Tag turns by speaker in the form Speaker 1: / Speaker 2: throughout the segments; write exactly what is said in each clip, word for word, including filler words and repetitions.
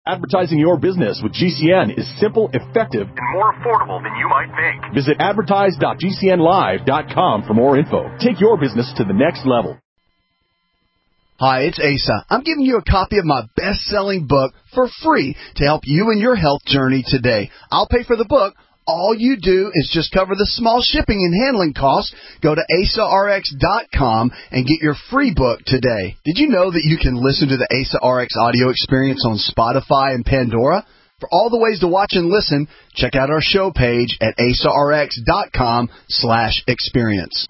Speaker 1: Advertising your business with G C N is simple, effective, and more affordable than you might think. Visit advertise dot g c n live dot com for more info. Take your business to the next level.
Speaker 2: Hi, it's Asa. I'm giving you a copy of my best-selling book for free to help you in your health journey today. I'll pay for the book. All you do is just cover the small shipping and handling costs. Go to asa r x dot com and get your free book today. Did you know that you can listen to the Asa R X audio experience on Spotify and Pandora? For all the ways to watch and listen, check out our show page at asa r x dot com slash experience.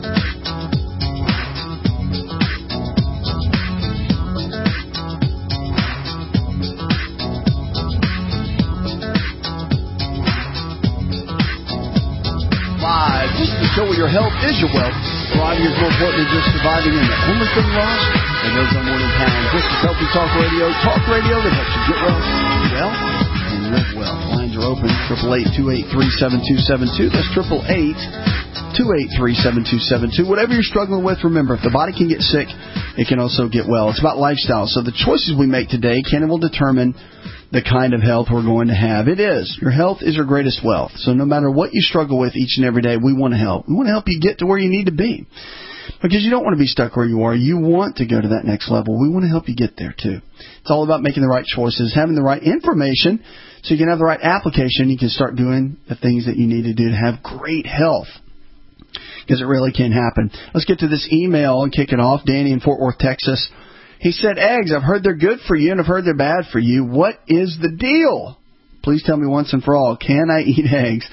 Speaker 2: This is the show where your health is your wealth. Thriving is more important than just surviving, and the only thing lost and those on more than pounds. This is Healthy Talk Radio, talk radio that helps you get well, well, and live well. Lines are open, triple eight, two eight three, seven two seven two. That's triple eight, two eight three, seven two seven two. Whatever you're struggling with, remember, if the body can get sick, it can also get well. It's about lifestyle. So the choices we make today can and will determine the kind of health we're going to have. It is. Your health is your greatest wealth. So no matter what you struggle with each and every day, we want to help. We want to help you get to where you need to be. Because you don't want to be stuck where you are. You want to go to that next level. We want to help you get there, too. It's all about making the right choices, having the right information, so you can have the right application. You can start doing the things that you need to do to have great health. Because it really can happen. Let's get to this email and kick it off. Danny in Fort Worth, Texas. He said, eggs, I've heard they're good for you and I've heard they're bad for you. What is the deal? Please tell me once and for all, can I eat eggs?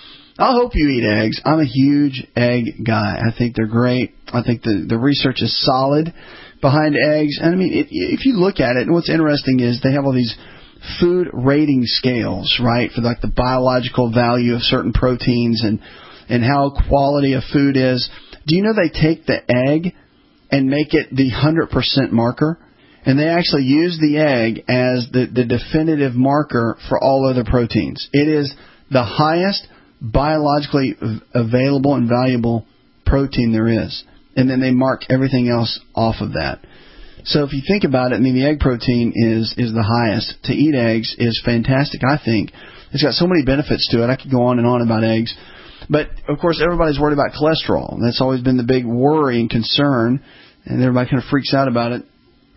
Speaker 2: I hope you eat eggs. I'm a huge egg guy. I think they're great. I think the, the research is solid behind eggs. And, I mean, it, if you look at it, and what's interesting is they have all these food rating scales, right, for like the biological value of certain proteins and, and how quality of food is. Do you know they take the egg and make it the one hundred percent marker? And they actually use the egg as the, the definitive marker for all other proteins. It is the highest biologically available and valuable protein there is. And then they mark everything else off of that. So if you think about it, I mean, the egg protein is, is the highest. To eat eggs is fantastic, I think. It's got so many benefits to it. I could go on and on about eggs. But, of course, everybody's worried about cholesterol. That's always been the big worry and concern, and everybody kind of freaks out about it.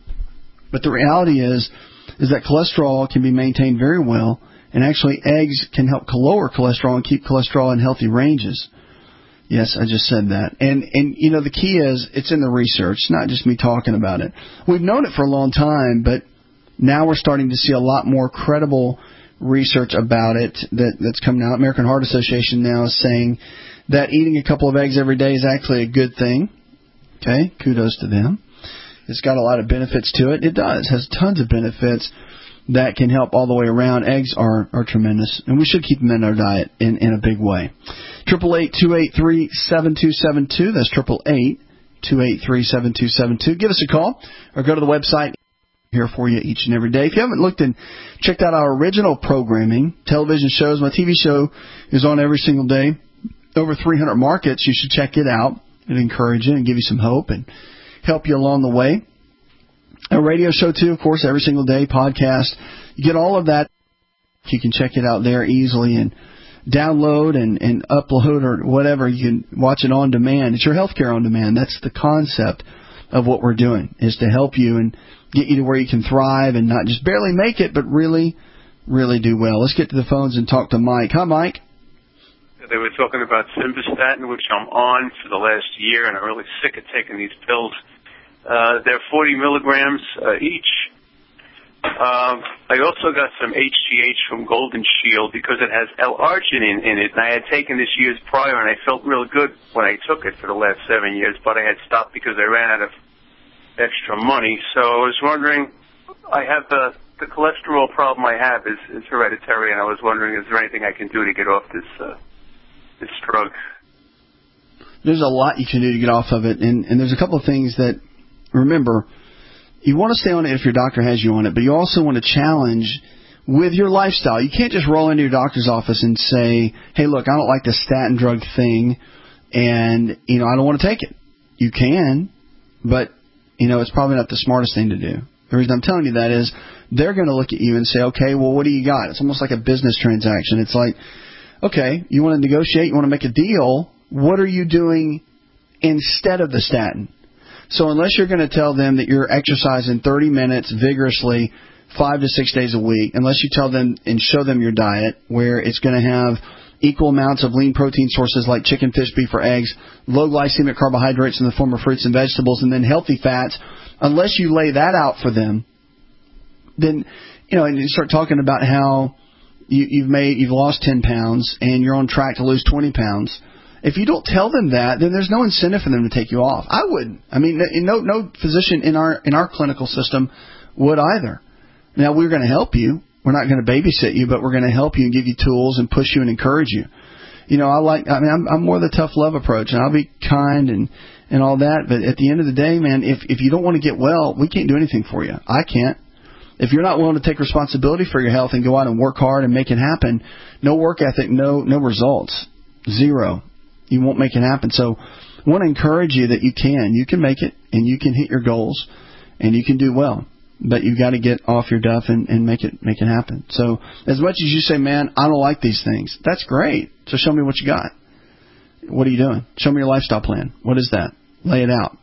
Speaker 2: But the reality is, is that cholesterol can be maintained very well, and actually eggs can help lower cholesterol and keep cholesterol in healthy ranges. Yes, I just said that. And, and you know, the key is it's in the research, not just me talking about it. We've known it for a long time, but now we're starting to see a lot more credible research about it that, that's coming out. American Heart Association now is saying that eating a couple of eggs every day is actually a good thing. Okay, kudos to them. It's got a lot of benefits to it. It does. It has tons of benefits that can help all the way around. Eggs are, are tremendous, and we should keep them in our diet in, in a big way. Triple eight two eight three seven two seven two. That's triple eight two eight three seven two seven two. Give us a call or go to the website. Here for you each and every day. If you haven't looked and checked out our original programming, television shows, my T V show is on every single day. Over three hundred markets. You should check it out. It'll encourage you and give you some hope and help you along the way. A radio show, too, of course, every single day, podcast. You get all of that. You can check it out there easily and download and, and upload or whatever. You can watch it on demand. It's your healthcare on demand. That's the concept of what we're doing, is to help you and get you to where you can thrive and not just barely make it, but really, really do well. Let's get to the phones and talk to Mike. Hi, Mike.
Speaker 3: They were talking about simvastatin, which I'm on for the last year, and I'm really sick of taking these pills. Uh, they're forty milligrams uh, each. Um, I also got some H G H from Golden Shield because it has L-arginine in it, and I had taken this years prior, and I felt real good when I took it for the last seven years, but I had stopped because I ran out of extra money. So I was wondering, I have the, the cholesterol problem I have is, is hereditary, and I was wondering, is there anything I can do to get off this uh, this drug?
Speaker 2: There's a lot you can do to get off of it, and, and there's a couple of things that, remember, you want to stay on it if your doctor has you on it, but you also want to challenge with your lifestyle. You can't just roll into your doctor's office and say, hey, look, I don't like the statin drug thing, and, you know, I don't want to take it. You can, but, you know, it's probably not the smartest thing to do. The reason I'm telling you that is they're going to look at you and say, okay, well, what do you got? It's almost like a business transaction. It's like, okay, you want to negotiate, you want to make a deal. What are you doing instead of the statin? So unless you're going to tell them that you're exercising thirty minutes vigorously five to six days a week, unless you tell them and show them your diet where it's going to have equal amounts of lean protein sources like chicken, fish, beef, or eggs, low glycemic carbohydrates in the form of fruits and vegetables, and then healthy fats, unless you lay that out for them, then, you know, and you start talking about how you, you've made, you've lost ten pounds and you're on track to lose twenty pounds. If you don't tell them that, then there's no incentive for them to take you off. I wouldn't. I mean, no, no physician in our in our clinical system would either. Now, we're going to help you. We're not going to babysit you, but we're going to help you and give you tools and push you and encourage you. You know, I like. I mean, I'm, I'm more the tough love approach, and I'll be kind and and all that. But at the end of the day, man, if if you don't want to get well, we can't do anything for you. I can't. If you're not willing to take responsibility for your health and go out and work hard and make it happen, no work ethic, no no results, zero. You won't make it happen. So I want to encourage you that you can. You can make it, and you can hit your goals, and you can do well. But you've got to get off your duff and, and make it make it happen. So as much as you say, man, I don't like these things, that's great. So show me what you got. What are you doing? Show me your lifestyle plan. What is that? Lay it out.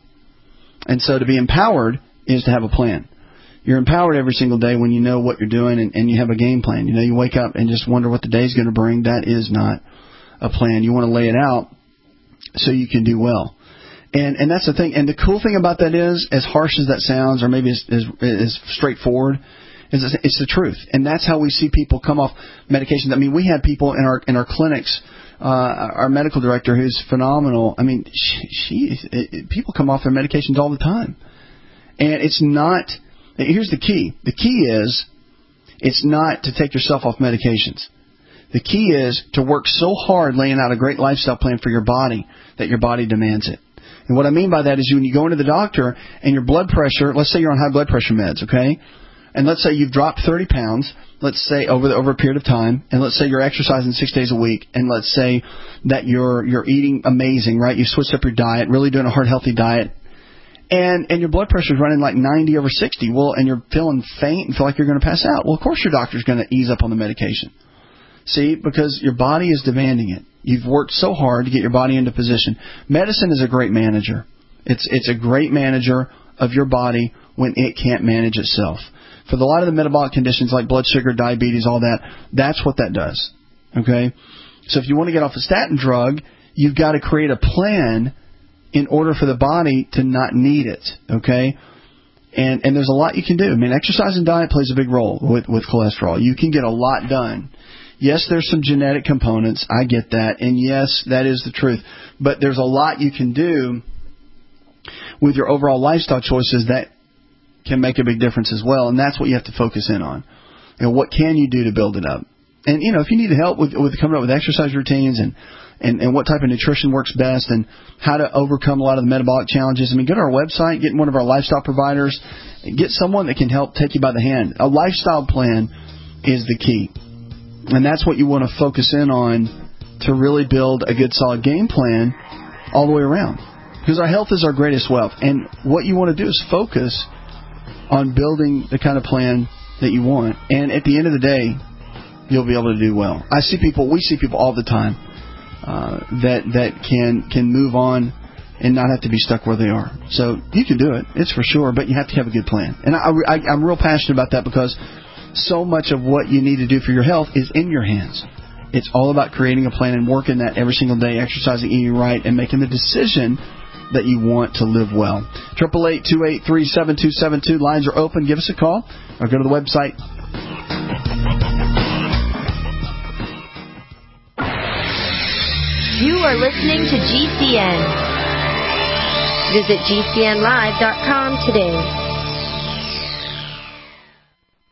Speaker 2: And so to be empowered is to have a plan. You're empowered every single day when you know what you're doing and, and you have a game plan. You know, you wake up and just wonder what the day's going to bring. That is not a plan. You want to lay it out so you can do well. And and that's the thing. And the cool thing about that is, as harsh as that sounds, or maybe as, as, as straightforward, is it's the truth. And that's how we see people come off medications. I mean, we had people in our in our clinics, uh, our medical director, who's phenomenal. I mean, she, she it, people come off their medications all the time. And it's not, here's the key. The key is, it's not to take yourself off medications. The key is to work so hard laying out a great lifestyle plan for your body that your body demands it. And what I mean by that is when you go into the doctor and your blood pressure, let's say you're on high blood pressure meds, okay? And let's say you've dropped thirty pounds, let's say over the, over a period of time, and let's say you're exercising six days a week, and let's say that you're you're eating amazing, right? You switched up your diet, really doing a heart healthy diet, and and your blood pressure is running like ninety over sixty. Well, and you're feeling faint and feel like you're going to pass out. Well, of course your doctor's going to ease up on the medication. See, because your body is demanding it. You've worked so hard to get your body into position. Medicine is a great manager. It's it's a great manager of your body when it can't manage itself. For the, a lot of the metabolic conditions like blood sugar, diabetes, all that, that's what that does. Okay? So if you want to get off a statin drug, you've got to create a plan in order for the body to not need it. Okay? And and there's a lot you can do. I mean, exercise and diet plays a big role with, with cholesterol. You can get a lot done. Yes, there's some genetic components. I get that. And yes, that is the truth. But there's a lot you can do with your overall lifestyle choices that can make a big difference as well. And that's what you have to focus in on. You know, what can you do to build it up? And, you know, if you need help with, with coming up with exercise routines and, and, and what type of nutrition works best and how to overcome a lot of the metabolic challenges, I mean, go to our website, get one of our lifestyle providers, get someone that can help take you by the hand. A lifestyle plan is the key. And that's what you want to focus in on to really build a good, solid game plan all the way around. Because our health is our greatest wealth. And what you want to do is focus on building the kind of plan that you want. And at the end of the day, you'll be able to do well. I see people, we see people all the time uh, that that can can move on and not have to be stuck where they are. So you can do it, it's for sure, but you have to have a good plan. And I, I, I'm real passionate about that because so much of what you need to do for your health is in your hands. It's all about creating a plan and working that every single day, exercising, eating right, and making the decision that you want to live well. eight eight eight, two eight three, seven two seven two. Lines are open. Give us a call or go to the website.
Speaker 4: You are listening to G C N. Visit G C N live dot com today.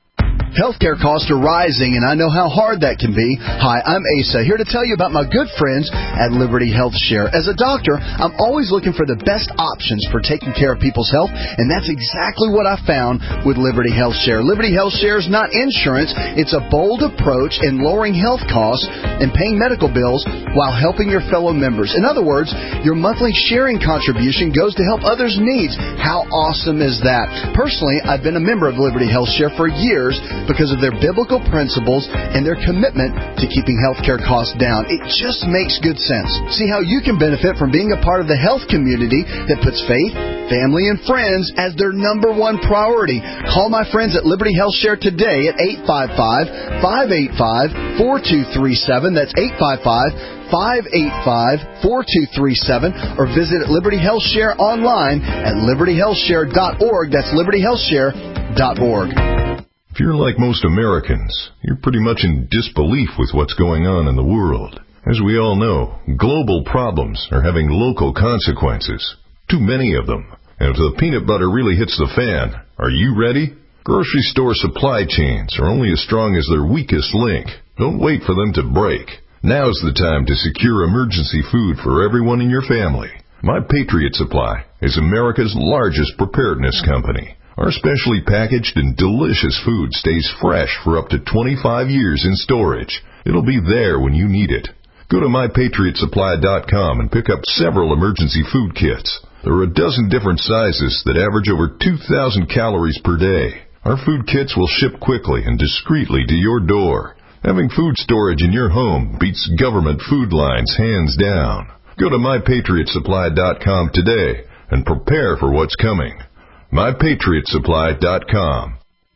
Speaker 2: Healthcare costs are rising, and I know how hard that can be. Hi, I'm Asa, here to tell you about my good friends at Liberty Health Share. As a doctor, I'm always looking for the best options for taking care of people's health, and that's exactly what I found with Liberty Health Share. Liberty Health Share is not insurance. It's a bold approach in lowering health costs and paying medical bills while helping your fellow members. In other words, your monthly sharing contribution goes to help others' needs. How awesome is that? Personally, I've been a member of Liberty Health Share for years because of their biblical principles and their commitment to keeping healthcare costs down. It just makes good sense. See how you can benefit from being a part of the health community that puts faith, family, and friends as their number one priority. Call my friends at Liberty Health Share today at eight five five, five eight five, four two three seven. That's eight five five, five eight five, four two three seven, or visit Liberty Health Share online at liberty health share dot org. That's liberty health share dot org.
Speaker 5: If you're like most Americans, you're pretty much in disbelief with what's going on in the world. As we all know, global problems are having local consequences. Too many of them. And if the peanut butter really hits the fan, are you ready? Grocery store supply chains are only as strong as their weakest link. Don't wait for them to break. Now's the time to secure emergency food for everyone in your family. My Patriot Supply is America's largest preparedness company. Our specially packaged and delicious food stays fresh for up to twenty-five years in storage. It'll be there when you need it. Go to my patriot supply dot com and pick up several emergency food kits. There are a dozen different sizes that average over two thousand calories per day. Our food kits will ship quickly and discreetly to your door. Having food storage in your home beats government food lines hands down. Go to my patriot supply dot com today and prepare for what's coming. my patriot supply dot com.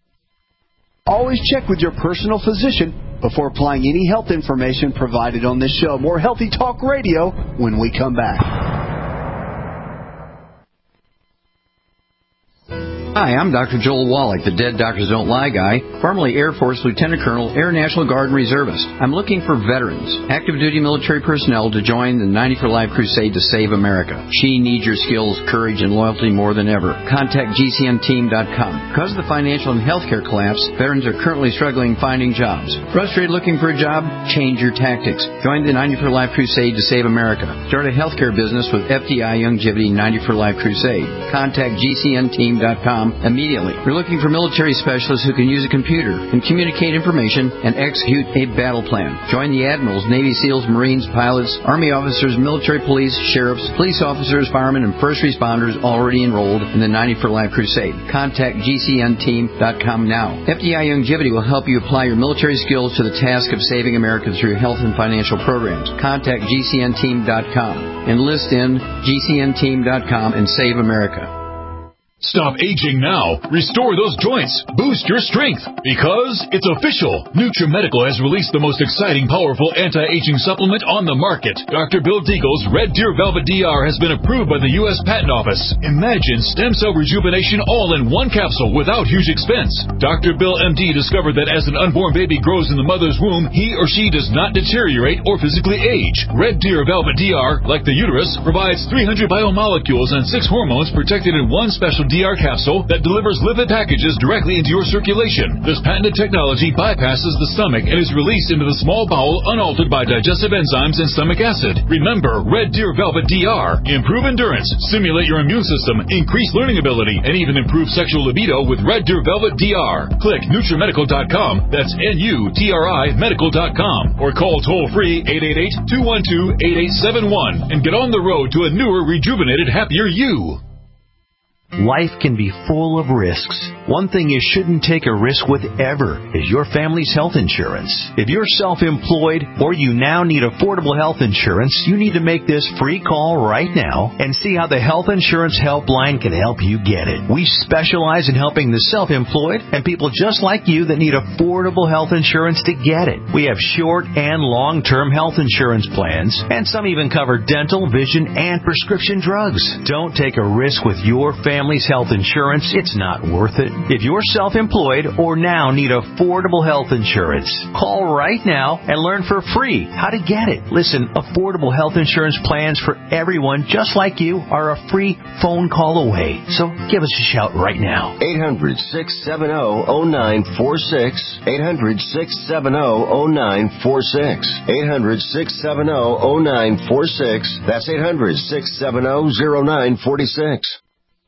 Speaker 2: Always check with your personal physician before applying any health information provided on this show. More Healthy Talk Radio when we come back.
Speaker 6: Hi, I'm Doctor Joel Wallach, the Dead Doctors Don't Lie guy, formerly Air Force Lieutenant Colonel, Air National Guard and Reservist. I'm looking for veterans, active duty military personnel to join the ninety for Life crusade to save America. She needs your skills, courage, and loyalty more than ever. Contact G C N team dot com. Because of the financial and healthcare collapse, veterans are currently struggling finding jobs. Frustrated looking for a job? Change your tactics. Join the ninety for Life crusade to save America. Start a healthcare business with F D I Youngevity ninety for Life crusade. Contact G C N team dot com immediately. We're looking for military specialists who can use a computer and communicate information and execute a battle plan. Join the admirals, Navy SEALs, Marines, pilots, Army officers, military police, sheriffs, police officers, firemen, and first responders already enrolled in the ninety for Life crusade. Contact G C N team dot com now. F D I Youngevity will help you apply your military skills to the task of saving America through health and financial programs. Contact G C N team dot com. Enlist in G C N team dot com and save America.
Speaker 7: Stop aging now. Restore those joints. Boost your strength. Because it's official. NutriMedical has released the most exciting, powerful anti-aging supplement on the market. Doctor Bill Deagle's Red Deer Velvet D R has been approved by the U S Patent Office. Imagine stem cell rejuvenation all in one capsule without huge expense. Doctor Bill M D discovered that as an unborn baby grows in the mother's womb, he or she does not deteriorate or physically age. Red Deer Velvet D R, like the uterus, provides three hundred biomolecules and six hormones protected in one special D R capsule that delivers lipid packages directly into your circulation. This patented technology bypasses the stomach and is released into the small bowel unaltered by digestive enzymes and stomach acid. Remember, Red Deer Velvet D R. Improve endurance, stimulate your immune system, increase learning ability, and even improve sexual libido with Red Deer Velvet D R. Click NutriMedical dot com, that's N U T R I medical dot com, or call toll-free eight eight eight, two one two, eight eight seven one and get on the road to a newer, rejuvenated, happier you.
Speaker 8: Life can be full of risks. One thing you shouldn't take a risk with ever is your family's health insurance. If you're self-employed or you now need affordable health insurance, you need to make this free call right now and see how the Health Insurance Helpline can help you get it. We specialize in helping the self-employed and people just like you that need affordable health insurance to get it. We have short and long-term health insurance plans, and some even cover dental, vision, and prescription drugs. Don't take a risk with your family family's health insurance, it's not worth it. If you're self-employed or now need affordable health insurance, call right now and learn for free how to get it. Listen, affordable health insurance plans for everyone just like you are a free phone call away. So give us a shout right now.
Speaker 9: eight hundred, six seven zero, zero nine four six. eight hundred, six seven zero, zero nine four six. eight hundred, six seven zero, zero nine four six. That's eight hundred, six seven zero, zero nine four six.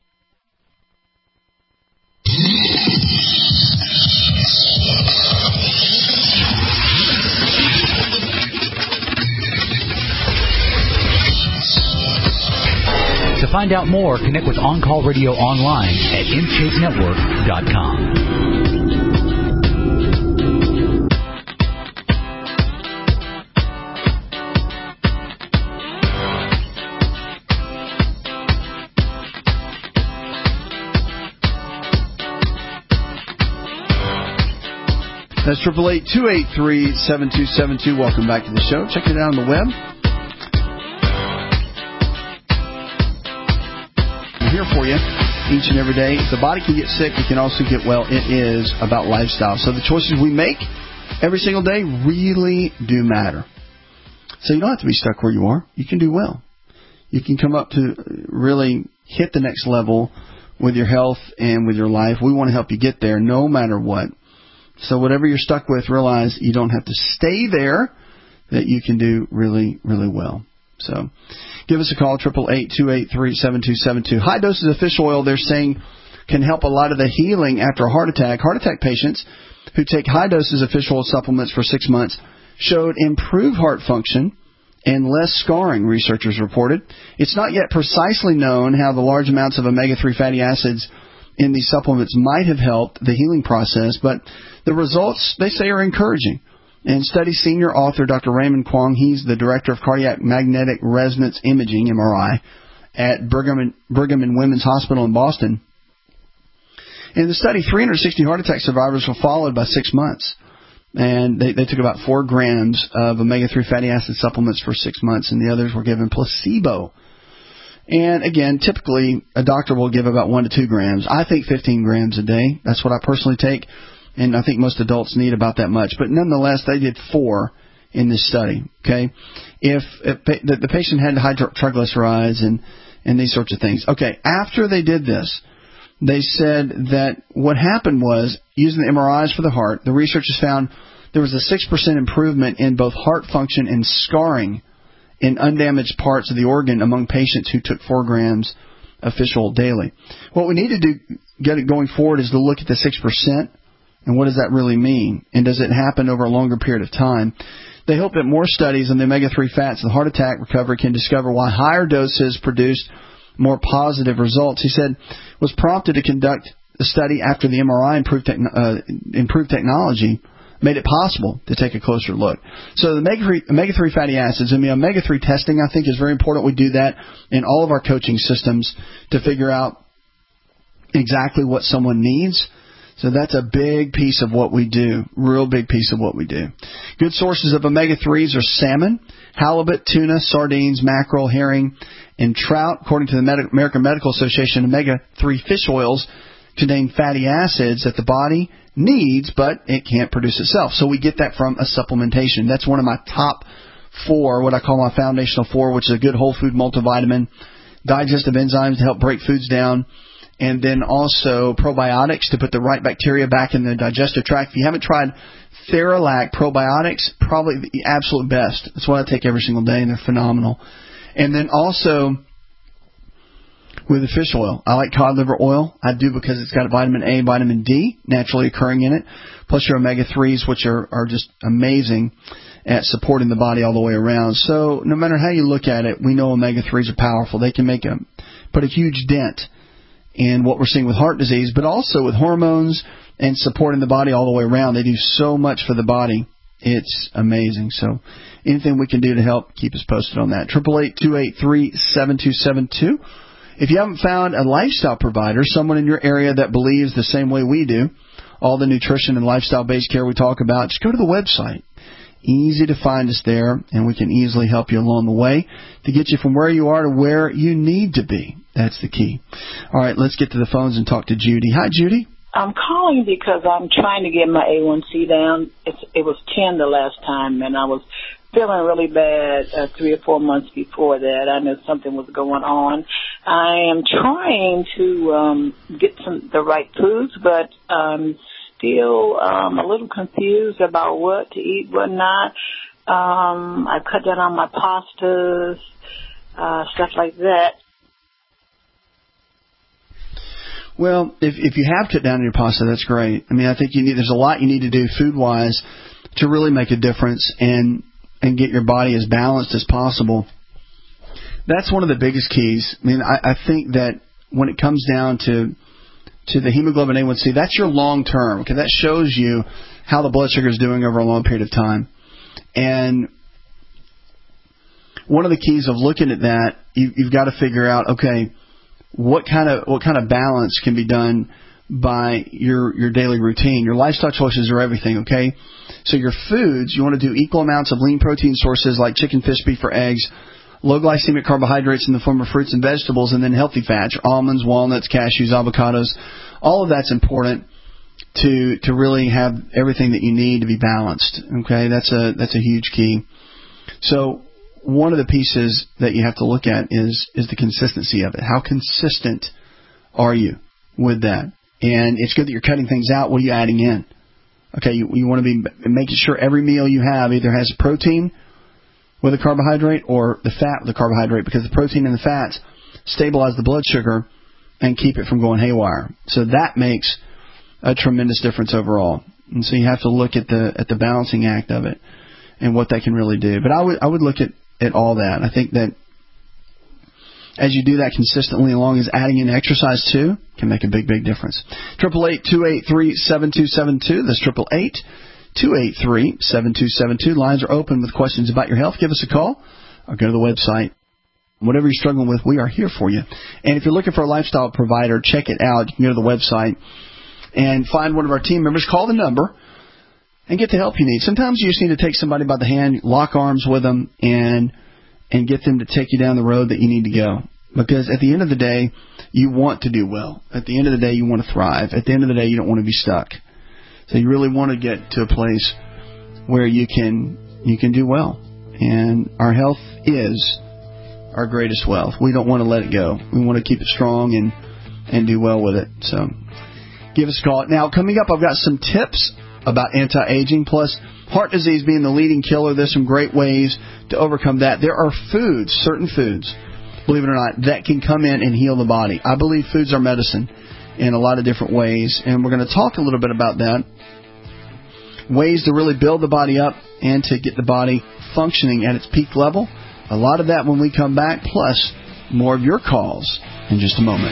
Speaker 10: To find out more, connect with On Call Radio online at in shape network dot com.
Speaker 2: That's triple eight, two eight three, seven two seven two. Welcome back to the show. Check it out on the web. I'm here for you each and every day. If the body can get sick, it can also get well. It is about lifestyle. So the choices we make every single day really do matter. So you don't have to be stuck where you are. You can do well. You can come up to really hit the next level with your health and with your life. We want to help you get there no matter what. So whatever you're stuck with, realize you don't have to stay there, that you can do really, really well. So give us a call, eight eight eight, two eight three, seven two seven two. High doses of fish oil, they're saying, can help a lot of the healing after a heart attack. Heart attack patients who take high doses of fish oil supplements for six months showed improved heart function and less scarring, researchers reported. It's not yet precisely known how the large amounts of omega three fatty acids in these supplements might have helped the healing process, but the results, they say, are encouraging. And study senior author Doctor Raymond Kwong, he's the director of cardiac magnetic resonance imaging, M R I, at Brigham and, Brigham and Women's Hospital in Boston. In the study, three hundred sixty heart attack survivors were followed by six months. And they, they took about four grams of omega three fatty acid supplements for six months, and the others were given placebo. And again, typically a doctor will give about one to two grams. I think fifteen grams a day. That's what I personally take. And I think most adults need about that much. But nonetheless, they did four in this study. Okay, if, if the, the patient had high triglycerides and, and these sorts of things. Okay, after they did this, they said that what happened was, using the M R Is for the heart, the researchers found there was a six percent improvement in both heart function and scarring in undamaged parts of the organ among patients who took four grams of fish oil daily. What we need to do, get it going forward, is to look at the six percent. And what does that really mean? And does it happen over a longer period of time? They hope that more studies on the omega three fats and heart attack recovery can discover why higher doses produced more positive results. He said, was prompted to conduct a study after the M R I improved, techn- uh, improved technology made it possible to take a closer look. So the omega three fatty acids, and the omega three testing, I think, is very important. We do that in all of our coaching systems to figure out exactly what someone needs. So that's a big piece of what we do, real big piece of what we do. Good sources of omega threes are salmon, halibut, tuna, sardines, mackerel, herring, and trout. According to the Medi- American Medical Association, omega three fish oils contain fatty acids that the body needs, but it can't produce itself. So we get that from a supplementation. That's one of my top four, what I call my foundational four, which is a good whole food multivitamin, digestive enzymes to help break foods down, and then also probiotics to put the right bacteria back in the digestive tract. If you haven't tried Theralac probiotics, probably the absolute best. That's what I take every single day, and they're phenomenal. And then also with the fish oil, I like cod liver oil. I do because it's got vitamin A and vitamin D naturally occurring in it, plus your omega threes, which are, are just amazing at supporting the body all the way around. So no matter how you look at it, we know omega threes are powerful. They can make a put a huge dent in what we're seeing with heart disease, but also with hormones and supporting the body all the way around. They do so much for the body. It's amazing. So anything we can do to help, keep us posted on that. eight eight eight, two eight three, seven two seven two. If you haven't found a lifestyle provider, someone in your area that believes the same way we do, all the nutrition and lifestyle-based care we talk about, just go to the website. Easy to find us there, and we can easily help you along the way to get you from where you are to where you need to be. That's the key. All right, let's get to the phones and talk to Judy. Hi, Judy.
Speaker 11: I'm calling because I'm trying to get my A one C down. It's, it was ten the last time, and I was feeling really bad uh, three or four months before that. I knew something was going on. I am trying to um, get some the right foods, but um, still um, a little confused about what to eat, what not. Um, I cut down on my pastas, uh, stuff like that.
Speaker 2: Well, if if you have cut down on your pasta, that's great. I mean, I think you need there's a lot you need to do food-wise to really make a difference and and get your body as balanced as possible. That's one of the biggest keys. I mean, I, I think that when it comes down to to the hemoglobin A one C, that's your long term. Okay, that shows you how the blood sugar is doing over a long period of time. And one of the keys of looking at that, you, you've got to figure out, okay, what kind of what kind of balance can be done by your your daily routine. Your lifestyle choices are everything, okay? So your foods, you want to do equal amounts of lean protein sources like chicken, fish, beef, or eggs, low glycemic carbohydrates in the form of fruits and vegetables, and then healthy fats, your almonds, walnuts, cashews, avocados. All of that's important to to really have everything that you need to be balanced, okay? That's a that's a huge key. So one of the pieces that you have to look at is is the consistency of it. How consistent are you with that? And it's good that you're cutting things out. What are you adding in? Okay, you, you want to be making sure every meal you have either has protein with a carbohydrate or the fat with a carbohydrate, because the protein and the fats stabilize the blood sugar and keep it from going haywire. So that makes a tremendous difference overall. And so you have to look at the at the balancing act of it and what that can really do. But I would I would look at at all that. I think that as you do that consistently, along as adding in exercise too, can make a big, big difference. Triple eight two eight three seven two seven two. That's triple eight two eight three seven two seven two. Lines are open with questions about your health. Give us a call or go to the website. Whatever you're struggling with, we are here for you. And if you're looking for a lifestyle provider, check it out. You can go to the website and find one of our team members. Call the number and get the help you need. Sometimes you just need to take somebody by the hand, lock arms with them, and and get them to take you down the road that you need to go. Because at the end of the day, you want to do well. At the end of the day, you want to thrive. At the end of the day, you don't want to be stuck. So you really want to get to a place where you can you can do well. And our health is our greatest wealth. We don't want to let it go. We want to keep it strong and, and do well with it. So give us a call. Now, coming up, I've got some tips about anti-aging, plus heart disease being the leading killer. There's some great ways to overcome that. There are foods, certain foods, believe it or not, that can come in and heal the body. I believe foods are medicine in a lot of different ways, and we're going to talk a little bit about that. Ways to really build the body up and to get the body functioning at its peak level. A lot of that when we come back, plus more of your calls in just a moment.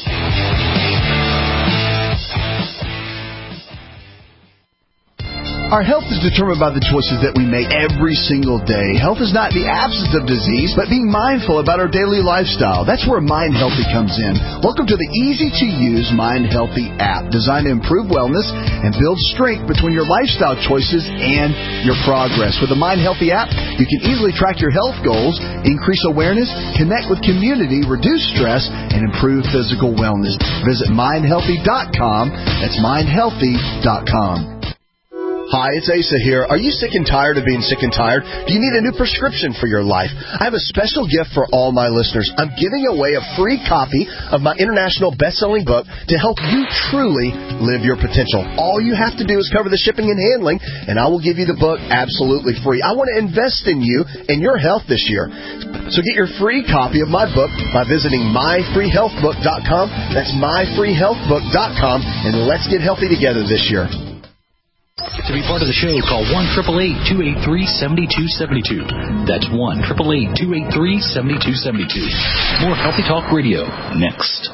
Speaker 2: Our health is determined by the choices that we make every single day. Health is not the absence of disease, but being mindful about our daily lifestyle. That's where Mind Healthy comes in. Welcome to the easy-to-use Mind Healthy app, designed to improve wellness and build strength between your lifestyle choices and your progress. With the Mind Healthy app, you can easily track your health goals, increase awareness, connect with community, reduce stress, and improve physical wellness. Visit mind healthy dot com. That's mind healthy dot com. Hi, it's Asa here. Are you sick and tired of being sick and tired? Do you need a new prescription for your life? I have a special gift for all my listeners. I'm giving away a free copy of my international best-selling book to help you truly live your potential. All you have to do is cover the shipping and handling, and I will give you the book absolutely free. I want to invest in you and your health this year. So get your free copy of my book by visiting my free health book dot com. That's my free health book dot com, and let's get healthy together this year.
Speaker 10: To be part of the show, call one eight eight eight, two eight three, seven two seven two. That's one eight eight eight, two eight three, seven two seven two. More Healthy Talk Radio next.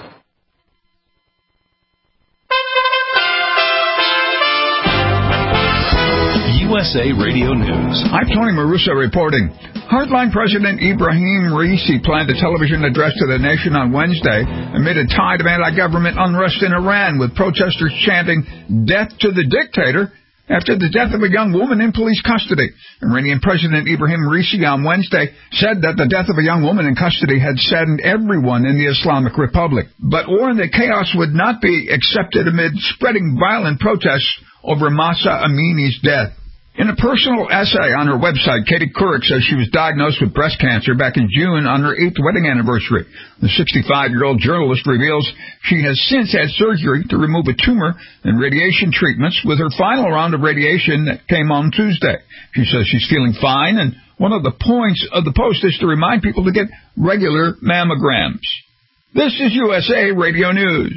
Speaker 10: U S A Radio News.
Speaker 12: I'm Tony Marusa reporting. Hardline President Ibrahim Raisi planned a television address to the nation on Wednesday amid a tide of anti-government unrest in Iran, with protesters chanting, "Death to the dictator," after the death of a young woman in police custody. Iranian President Ibrahim Raisi on Wednesday said that the death of a young woman in custody had saddened everyone in the Islamic Republic, but warned that chaos would not be accepted amid spreading violent protests over Mahsa Amini's death. In a personal essay on her website, Katie Couric says she was diagnosed with breast cancer back in June on her eighth wedding anniversary. The sixty-five-year-old journalist reveals she has since had surgery to remove a tumor and radiation treatments, with her final round of radiation that came on Tuesday. She says she's feeling fine, and one of the points of the post is to remind people to get regular mammograms. This is U S A Radio News.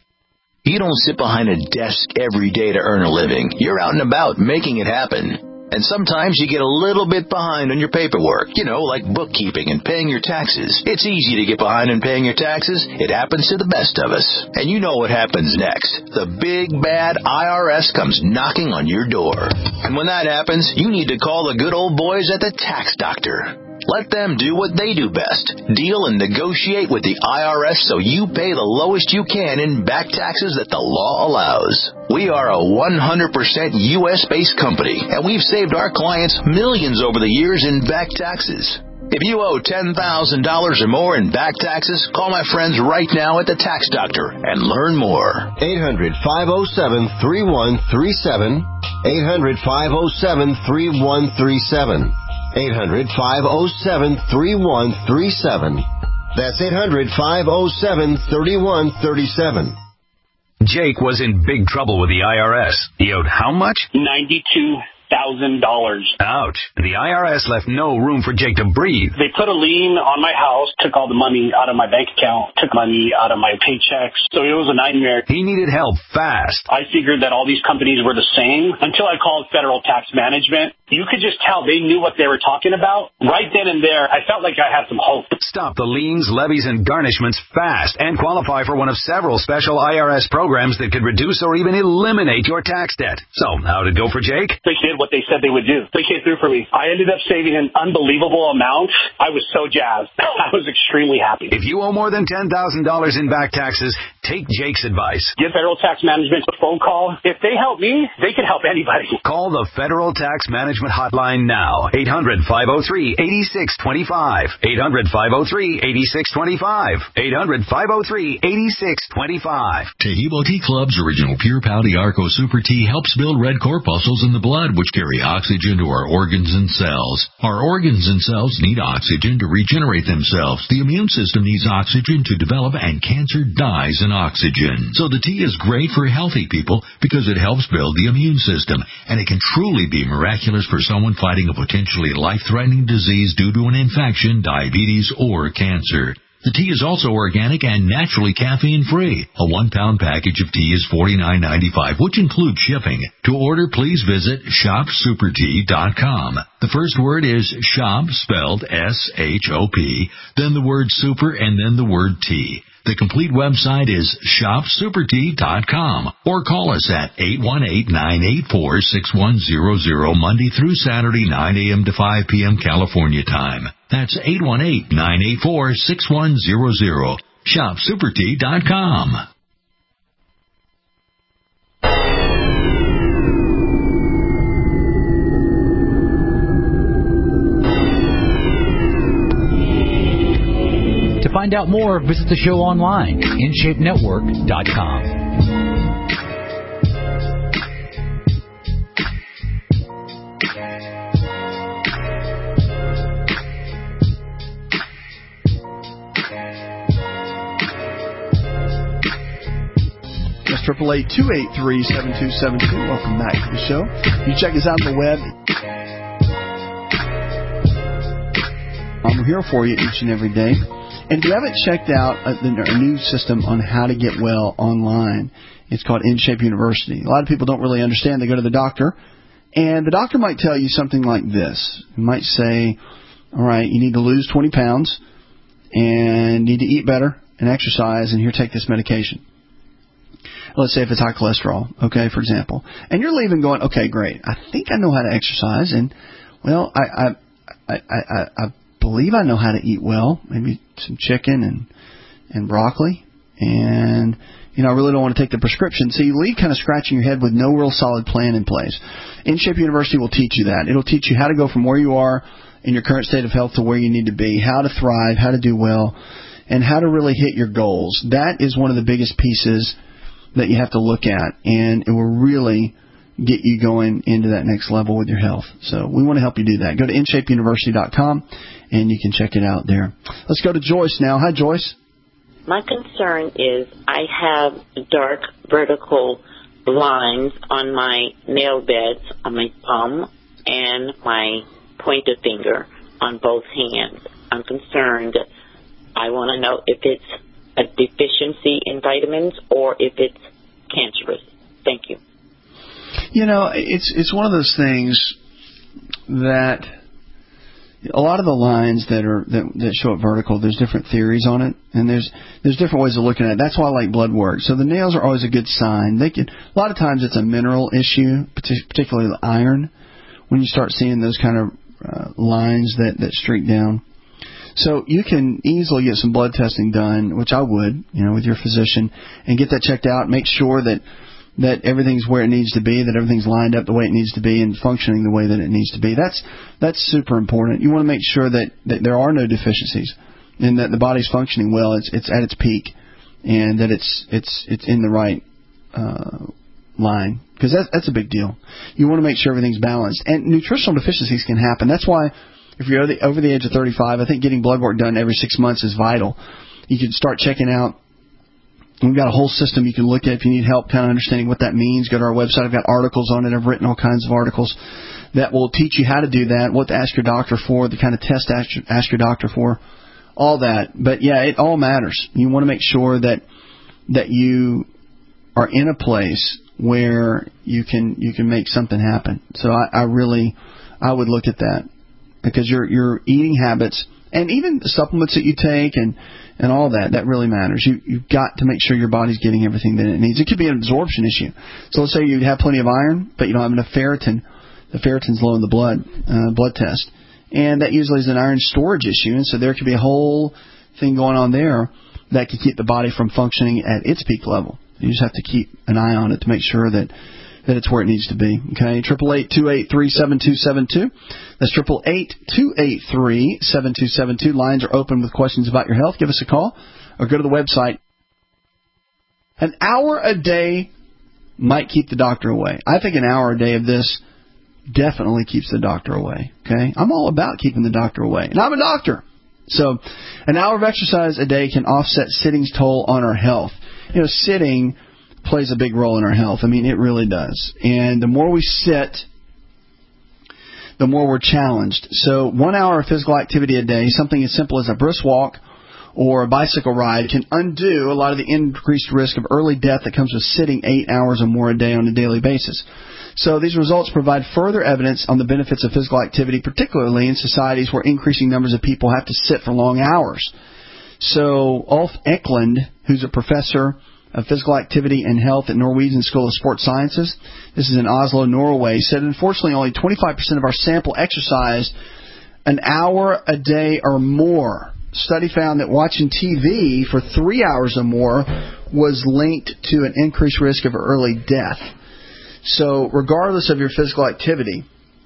Speaker 13: You don't sit behind a desk every day to earn a living. You're out and about making it happen. And sometimes you get a little bit behind on your paperwork, you know, like bookkeeping and paying your taxes. It's easy to get behind on paying your taxes. It happens to the best of us. And you know what happens next. The big, bad I R S comes knocking on your door. And when that happens, you need to call the good old boys at the Tax Doctor. Let them do what they do best. Deal and negotiate with the I R S so you pay the lowest you can in back taxes that the law allows. We are a one hundred percent U S-based company, and we've saved our clients millions over the years in back taxes. If you owe ten thousand dollars or more in back taxes, call my friends right now at the Tax Doctor and learn more.
Speaker 9: eight hundred, five oh seven, three one three seven. eight hundred, five oh seven, three one three seven. eight hundred, five oh seven, three one three seven. That's eight hundred, five oh seven, three one three seven.
Speaker 14: Jake was in big trouble with the I R S. He owed how much?
Speaker 15: ninety-two thousand dollars.
Speaker 14: Ouch. The I R S left no room for Jake to breathe.
Speaker 15: They put a lien on my house, took all the money out of my bank account, took money out of my paychecks. So it was a nightmare.
Speaker 14: He needed help fast.
Speaker 15: I figured that all these companies were the same until I called Federal Tax Management. You could just tell they knew what they were talking about. Right then and there, I felt like I had some hope.
Speaker 14: Stop the liens, levies, and garnishments fast and qualify for one of several special I R S programs that could reduce or even eliminate your tax debt. So, how'd it go for Jake?
Speaker 15: They did what they said they would do. They came through for me. I ended up saving an unbelievable amount. I was so jazzed. I was extremely happy.
Speaker 14: If you owe more than ten thousand dollars in back taxes, take Jake's advice.
Speaker 15: Give Federal Tax Management a phone call. If they help me, they can help anybody.
Speaker 14: Call the Federal Tax Management Hotline now. eight hundred, five oh three, eight six two five. eight hundred, five oh three, eight six two five. eight hundred, five oh three, eight six two five.
Speaker 10: Tahibo Tea Club's original Pure Pouty Arco Super Tea helps build red corpuscles in the blood, which carry oxygen to our organs and cells. Our organs and cells need oxygen to regenerate themselves. The immune system needs oxygen to develop, and cancer dies in oxygen. So the tea is great for healthy people because it helps build the immune system, and it can truly be miraculous for someone fighting a potentially life-threatening disease due to an infection, diabetes, or cancer. The tea is also organic and naturally caffeine-free. A one-pound package of tea is forty-nine ninety-five, which includes shipping. To order, please visit shop super tea dot com. The first word is shop, spelled S H O P, then the word super, and then the word tea. The complete website is shop super tea dot com, or call us at eight one eight, nine eight four, six one zero zero Monday through Saturday, nine a.m. to five p.m. California time. That's eight one eight, nine eight four, six one zero zero. shop super tea dot com. To find out more, visit the show online, in shape network dot com.
Speaker 2: Triple eight two eight three seven two seven two. Welcome back to the show. You check us out on the web. I'm here for you each and every day. And if you haven't checked out a, a new system on how to get well online, it's called InShape University. A lot of people don't really understand. They go to the doctor, and the doctor might tell you something like this. He might say, all right, you need to lose twenty pounds and need to eat better and exercise, and here, take this medication. Let's say if it's high cholesterol, okay, for example. And you're leaving going, okay, great. I think I know how to exercise, and, well, I I I, I, I believe I know how to eat well, maybe some chicken and and broccoli. And, You know, I really don't want to take the prescription. So you leave kind of scratching your head with no real solid plan in place. InShape University will teach you that. It'll teach you how to go from where you are in your current state of health to where you need to be, how to thrive, how to do well, and how to really hit your goals. That is one of the biggest pieces that you have to look at, and it will really get you going into that next level with your health. So we want to help you do that. Go to in shape university dot com, and you can check it out there. Let's go to Joyce now. Hi, Joyce.
Speaker 16: My concern is I have dark vertical lines on my nail beds, on my thumb and my pointer finger on both hands. I'm concerned. I want to know if it's a deficiency in vitamins or if it's cancerous. Thank you.
Speaker 2: You know, it's it's one of those things that a lot of the lines that are that, that show up vertical, there's different theories on it, and there's there's different ways of looking at it. That's why I like blood work. So the nails are always a good sign. They can a lot of times it's a mineral issue, particularly the iron, when you start seeing those kind of uh, lines that, that streak down. So you can easily get some blood testing done, which I would, you know, with your physician, and get that checked out. Make sure that that everything's where it needs to be, that everything's lined up the way it needs to be and functioning the way that it needs to be. That's that's super important. You want to make sure that, that there are no deficiencies and that the body's functioning well. It's it's at its peak, and that it's it's it's in the right uh, line, because that's that's a big deal. You want to make sure everything's balanced, and nutritional deficiencies can happen. That's why if you're over the, over the age of thirty-five, I think getting blood work done every six months is vital. You can start checking out. We've got a whole system you can look at if you need help kind of understanding what that means. Go to our website. I've got articles on it. I've written all kinds of articles that will teach you how to do that, what to ask your doctor for, the kind of test to ask, ask your doctor for, all that. But, yeah, it all matters. You want to make sure that that you are in a place where you can you can make something happen. So I, I really I would look at that, because your your eating habits and even the supplements that you take and and all that, that really matters. You, you've got to make sure your body's getting everything that it needs. It could be an absorption issue. So let's say you have plenty of iron, but you don't have enough ferritin. The ferritin's low in the blood, uh, blood test. And that usually is an iron storage issue. And so there could be a whole thing going on there that could keep the body from functioning at its peak level. You just have to keep an eye on it to make sure that that it's where it needs to be. Okay, triple eight two eight three seven two seven two. That's triple eight two eight three seven two seven two. Lines are open with questions about your health. Give us a call or go to the website. An hour a day might keep the doctor away. I think an hour a day of this definitely keeps the doctor away. Okay, I'm all about keeping the doctor away, and I'm a doctor. So, an hour of exercise a day can offset sitting's toll on our health. You know, sitting plays a big role in our health. I mean, it really does. And the more we sit, the more we're challenged. So one hour of physical activity a day, something as simple as a brisk walk or a bicycle ride, can undo a lot of the increased risk of early death that comes with sitting eight hours or more a day on a daily basis. So these results provide further evidence on the benefits of physical activity, particularly in societies where increasing numbers of people have to sit for long hours. So Ulf Eklund, who's a professor of physical activity and health at Norwegian School of Sports Sciences, this is in Oslo, Norway, said unfortunately only twenty-five percent of our sample exercised an hour a day or more. Study found that watching T V for three hours or more was linked to an increased risk of early death. So regardless of your physical activity,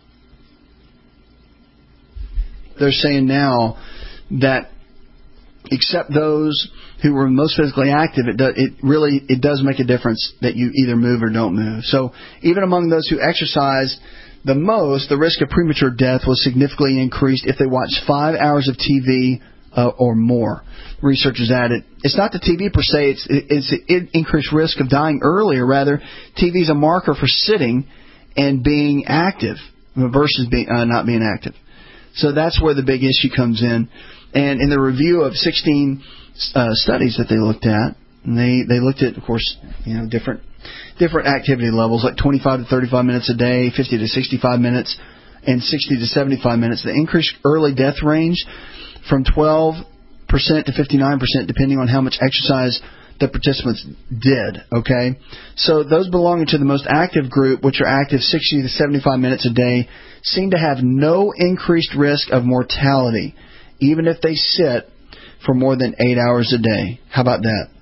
Speaker 2: they're saying now that except those who were most physically active, it, do, it really it does make a difference that you either move or don't move. So even among those who exercise the most, the risk of premature death was significantly increased if they watched five hours of T V uh, or more. Researchers added, it's not the T V per se, it's, it's an increased risk of dying earlier. Rather, T V is a marker for sitting and being active versus being uh, not being active. So that's where the big issue comes in. And in the review of sixteen uh, studies that they looked at, and they, they looked at, of course, you know, different different activity levels, like twenty-five to thirty-five minutes a day, fifty to sixty-five minutes, and sixty to seventy-five minutes. The increased early death range from twelve percent to fifty-nine percent, depending on how much exercise the participants did. Okay, so those belonging to the most active group, which are active sixty to seventy-five minutes a day, seem to have no increased risk of mortality, even if they sit for more than eight hours a day. How about that?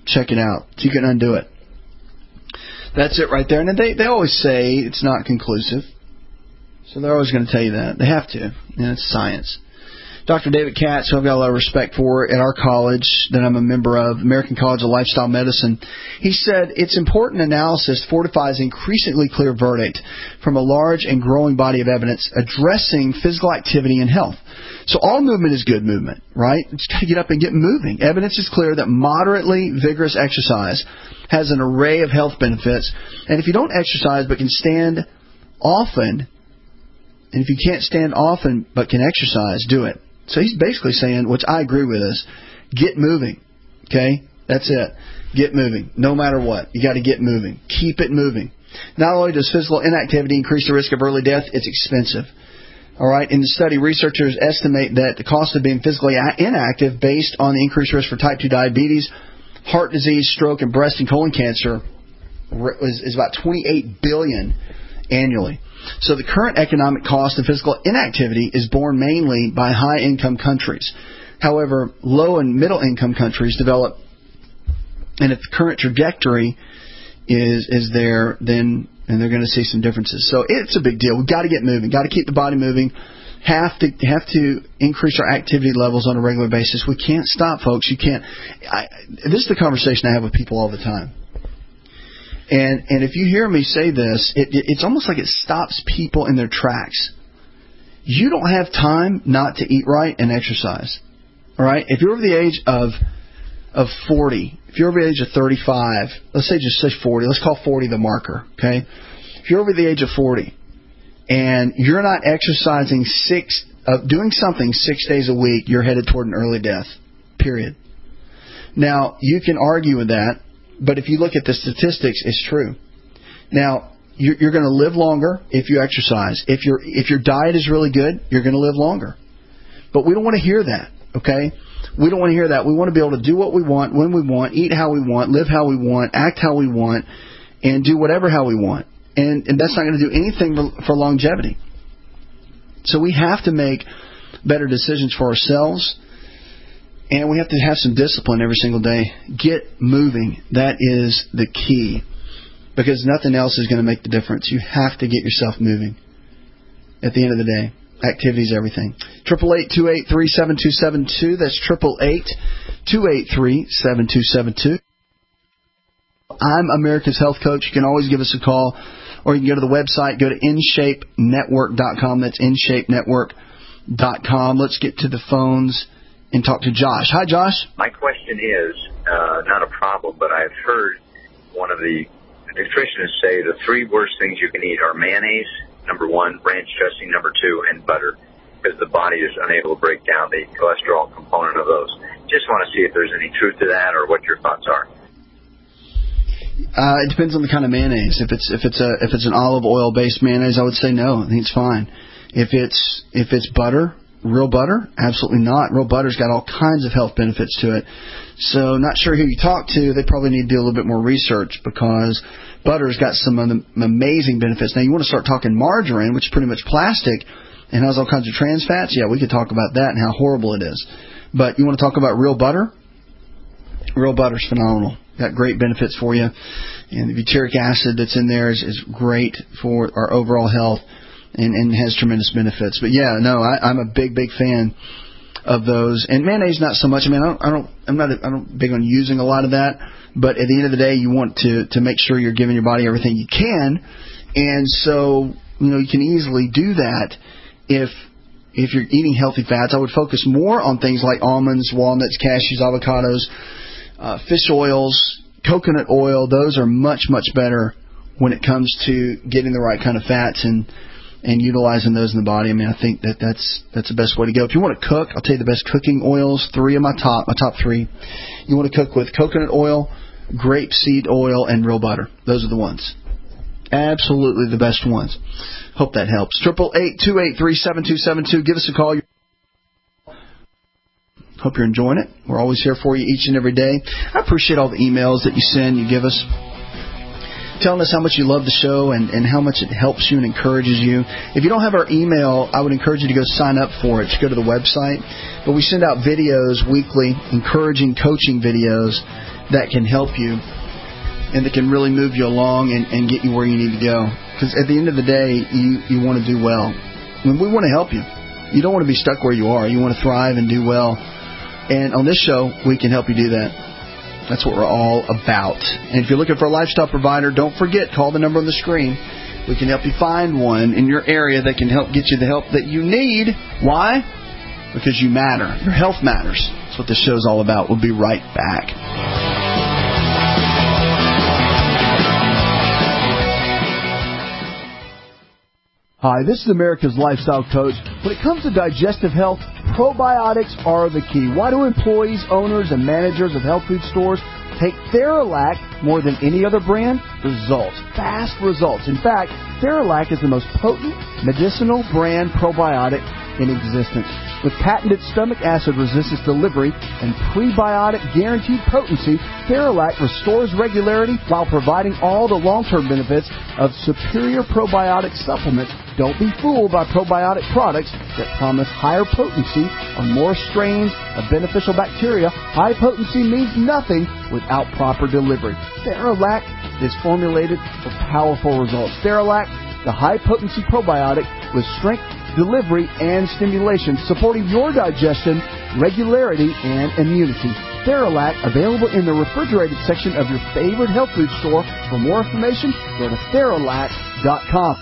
Speaker 2: check it out. So you can undo it. That's it right there. And they, they always say it's not conclusive. So they're always going to tell you that. They have to. You know, it's science. Doctor David Katz, who I've got a lot of respect for at our college that I'm a member of, American College of Lifestyle Medicine, he said its important analysis fortifies increasingly clear verdict from a large and growing body of evidence addressing physical activity and health. So all movement is good movement, right? You just got to get up and get moving. Evidence is clear that moderately vigorous exercise has an array of health benefits, and if you don't exercise but can stand often, and if you can't stand often but can exercise, do it. So he's basically saying, which I agree with this, get moving, okay? That's it. Get moving, no matter what. You got to get moving. Keep it moving. Not only does physical inactivity increase the risk of early death, it's expensive. All right. In the study, researchers estimate that the cost of being physically inactive based on the increased risk for type two diabetes, heart disease, stroke, and breast and colon cancer is, is about twenty-eight billion dollars annually. So the current economic cost of physical inactivity is borne mainly by high-income countries. However, low- and middle-income countries develop, and if the current trajectory is is there, then and they're going to see some differences. So it's a big deal. We've got to get moving. Got to keep the body moving. Have to have to increase our activity levels on a regular basis. We can't stop, folks. You can't. I, this is the conversation I have with people all the time. And and if you hear me say this, it, it, it's almost like it stops people in their tracks. You don't have time not to eat right and exercise. All right? If you're over the age of of forty, if you're over the age of thirty-five, let's say just say forty. Let's call forty the marker, okay? If you're over the age of forty and you're not exercising six, uh, doing something six days a week, you're headed toward an early death, period. Now, you can argue with that. But if you look at the statistics, it's true. Now, you're, you're going to live longer if you exercise. If your if your diet is really good, you're going to live longer. But we don't want to hear that, okay? We don't want to hear that. We want to be able to do what we want, when we want, eat how we want, live how we want, act how we want, and do whatever how we want. And, and that's not going to do anything for, for longevity. So we have to make better decisions for ourselves. And we have to have some discipline every single day. Get moving. That is the key. Because nothing else is going to make the difference. You have to get yourself moving. At the end of the day, activity is everything. eight eight eight, two eight three, seven two seven two. That's eight eight eight, two eight three, seven two seven two. I'm America's Health Coach. You can always give us a call. Or you can go to the website. Go to in shape network dot com. That's in shape network dot com. Let's get to the phones and talk to Josh. Hi, Josh.
Speaker 17: My question is, uh, not a problem, but I've heard one of the nutritionists say the three worst things you can eat are mayonnaise, number one, ranch dressing, number two, and butter, because the body is unable to break down the cholesterol component of those. Just want to see if there's any truth to that or what your thoughts are.
Speaker 2: Uh, it depends on the kind of mayonnaise. If it's if it's a if it's an olive oil based mayonnaise, I would say no. I think it's fine. If it's if it's butter, real butter, absolutely not. Real butter's got all kinds of health benefits to it. So not sure who you talk to. They probably need to do a little bit more research because butter's got some of the amazing benefits. Now you want to start talking margarine, which is pretty much plastic and has all kinds of trans fats. Yeah, we could talk about that and how horrible it is. But you want to talk about real butter? Real butter's phenomenal. Got great benefits for you. And the butyric acid that's in there is, is great for our overall health and, and has tremendous benefits. But yeah, no, I, I'm a big, big fan of those. And mayonnaise, not so much. I mean, I don't, I don't, I'm not, I don't big on using a lot of that. But at the end of the day, you want to, to make sure you're giving your body everything you can. And so, you know, you can easily do that if, if you're eating healthy fats. I would focus more on things like almonds, walnuts, cashews, avocados, uh, fish oils, coconut oil. Those are much, much better when it comes to getting the right kind of fats and, and utilizing those in the body. I mean, I think that that's that's the best way to go. If you want to cook, I'll tell you the best cooking oils, three of my top, my top three. You want to cook with coconut oil, grapeseed oil, and real butter. Those are the ones. Absolutely the best ones. Hope that helps. eight eight eight, two eight three, seven two seven two. Give us a call. Hope you're enjoying it. We're always here for you each and every day. I appreciate all the emails that you send, you give us. telling us how much you love the show and, and how much it helps you and encourages you. If you don't have our email, I would encourage you to go sign up for it. Just go to the website. But we send out videos weekly, encouraging coaching videos that can help you and that can really move you along and, and get you where you need to go. Because at the end of the day, you, you want to do well. And we want to help you. You don't want to be stuck where you are. You want to thrive and do well. And on this show, we can help you do that. That's what we're all about. And if you're looking for a lifestyle provider, don't forget, call the number on the screen. We can help you find one in your area that can help get you the help that you need. Why? Because you matter. Your health matters. That's what this show's all about. We'll be right back. Hi, this is America's Lifestyle Coach. When it comes to digestive health, probiotics are the key. Why do employees, owners, and managers of health food stores take Theralac more than any other brand? Results. Fast results. In fact, Theralac is the most potent medicinal brand probiotic in existence. With patented stomach acid resistance delivery and prebiotic guaranteed potency, Theralac restores regularity while providing all the long-term benefits of superior probiotic supplements. Don't be fooled by probiotic products that promise higher potency or more strains of beneficial bacteria. High potency means nothing without proper delivery. Theralac is formulated for powerful results. Theralac, the high-potency probiotic with strength, delivery, and stimulation, supporting your digestion, regularity, and immunity. Theralac, available in the refrigerated section of your favorite health food store. For more information, go to Theralac dot com.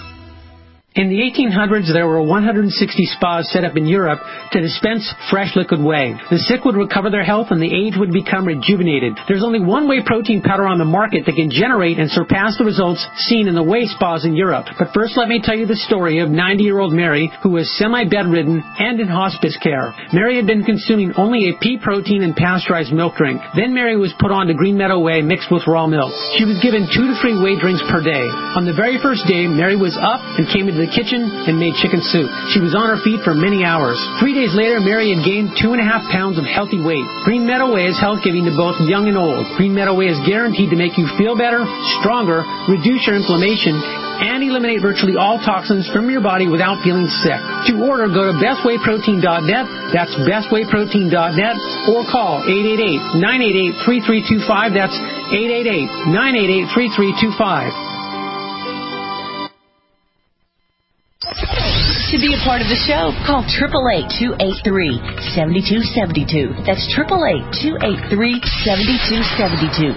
Speaker 18: In the eighteen hundreds, there were one hundred sixty spas set up in Europe to dispense fresh liquid whey. The sick would recover their health and the aged would become rejuvenated. There's only one whey protein powder on the market that can generate and surpass the results seen in the whey spas in Europe. But first, let me tell you the story of ninety-year-old Mary, who was semi-bedridden and in hospice care. Mary had been consuming only a pea protein and pasteurized milk drink. Then Mary was put on to Green Meadow Whey mixed with raw milk. She was given two to three whey drinks per day. On the very first day, Mary was up and came into the kitchen and made chicken soup. She was on her feet for many hours. Three days later, Mary had gained two and a half pounds of healthy weight. Green Meadow Whey is health-giving to both young and old. Green Meadow Whey is guaranteed to make you feel better, stronger, reduce your inflammation, and eliminate virtually all toxins from your body without feeling sick. To order, go to best whey protein dot net. That's best whey protein dot net, or call eight eight eight, nine eight eight, three three two five. That's eight eight eight, nine eight eight, three three two five.
Speaker 4: To be a part of the show, call eight eight eight, two eight three, seven two seven two. That's eight eight eight, two eight three, seven two seven two.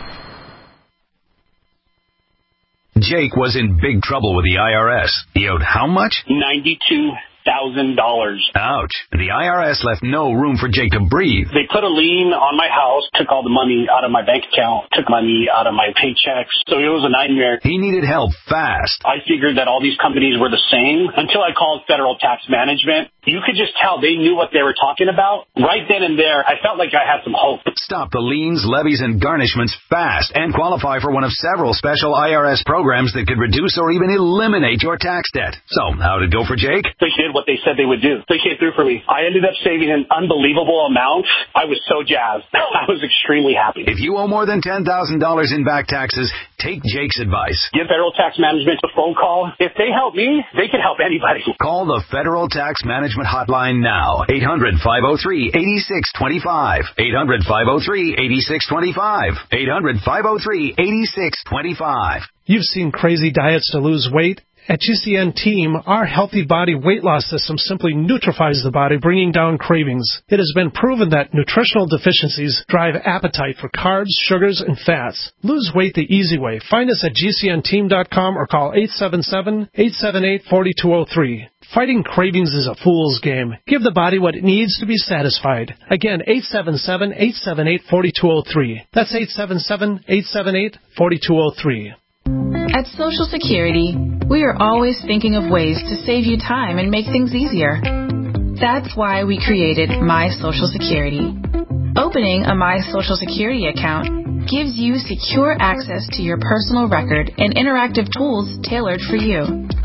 Speaker 14: Jake was in big trouble with the I R S. He owed how much?
Speaker 15: ninety-two thousand dollars.
Speaker 14: Ouch. The I R S left no room for Jake to breathe.
Speaker 15: They put a lien on my house, took all the money out of my bank account, took money out of my paychecks. So it was a nightmare.
Speaker 14: He needed help fast.
Speaker 15: I figured that all these companies were the same until I called Federal Tax Management. You could just tell they knew what they were talking about. Right then and there, I felt like I had some hope.
Speaker 14: Stop the liens, levies, and garnishments fast and qualify for one of several special I R S programs that could reduce or even eliminate your tax debt. So, how did it go for Jake?
Speaker 15: They did what they said they would do. They came through for me. I ended up saving an unbelievable amount. I was so jazzed. I was extremely happy.
Speaker 14: If you owe more than ten thousand dollars in back taxes, take Jake's advice.
Speaker 15: Give Federal Tax Management a phone call. If they help me, they can help anybody.
Speaker 14: Call the Federal Tax Management Hotline now. eight hundred, five oh three, eight six two five. eight hundred, five oh three, eight six two five. eight hundred, five oh three, eight six two five.
Speaker 19: You've seen crazy diets to lose weight. At G C N Team, our Healthy Body Weight Loss System simply neutralizes the body, bringing down cravings. It has been proven that nutritional deficiencies drive appetite for carbs, sugars, and fats. Lose weight the easy way. Find us at G C N team dot com or call eight seven seven, eight seven eight, four two zero three. Fighting cravings is a fool's game. Give the body what it needs to be satisfied. Again, eight seven seven, eight seven eight, four two zero three. That's eight seven seven, eight seven eight, four two zero three.
Speaker 20: At Social Security, we are always thinking of ways to save you time and make things easier. That's why we created My Social Security. Opening a My Social Security account gives you secure access to your personal record and interactive tools tailored for you.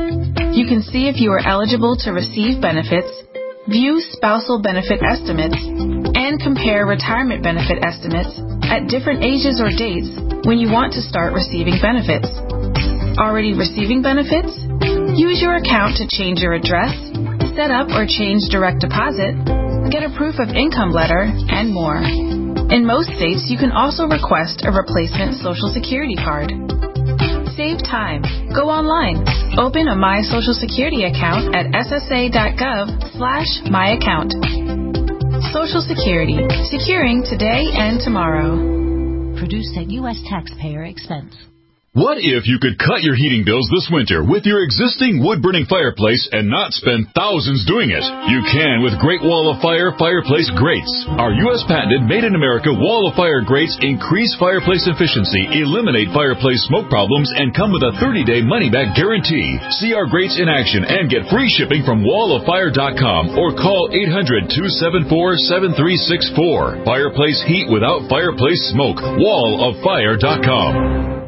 Speaker 20: You can see if you are eligible to receive benefits, view spousal benefit estimates, and compare retirement benefit estimates at different ages or dates when you want to start receiving benefits. Already receiving benefits? Use your account to change your address, set up or change direct deposit, get a proof of income letter, and more. In most states, you can also request a replacement Social Security card. Save time. Go online. Open a My Social Security account at ssa.gov slash my account. Social Security. Securing today and tomorrow.
Speaker 4: Produced at U S taxpayer expense.
Speaker 7: What if you could cut your heating bills this winter with your existing wood-burning fireplace and not spend thousands doing it? You can with Great Wall of Fire fireplace grates. Our U S patented made-in-America Wall of Fire grates increase fireplace efficiency, eliminate fireplace smoke problems, and come with a thirty-day money-back guarantee. See our grates in action and get free shipping from wall of fire dot com or call eight hundred, two seven four, seven three six four. Fireplace heat without fireplace smoke. wall of fire dot com.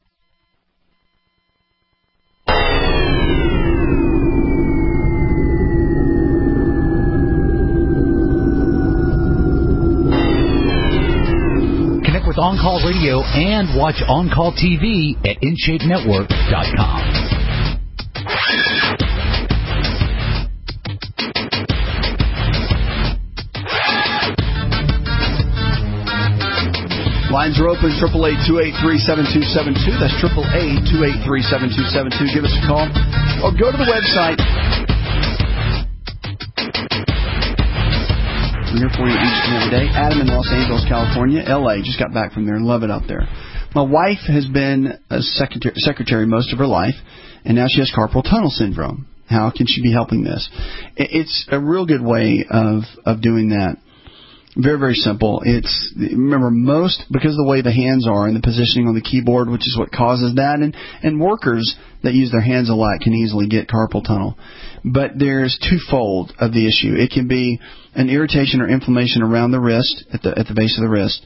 Speaker 21: With On Call Radio and watch On Call T V at in shape network dot com.
Speaker 2: Lines are open, eight eight eight, two eight three, seven two seven two. That's eight eight eight, two eight three, seven two seven two. Give us a call or go to the website. I'm here for you each and every day. Adam in Los Angeles, California. L A just got back from there. Love it out there. My wife has been a secretary, secretary most of her life, and now she has carpal tunnel syndrome. How can she be helping this? It's a real good way of, of doing that. Very, very simple. It's, remember, most, because of the way the hands are and the positioning on the keyboard, which is what causes that, and, and workers that use their hands a lot can easily get carpal tunnel. But there's twofold of the issue. It can be an irritation or inflammation around the wrist, at the, at the base of the wrist,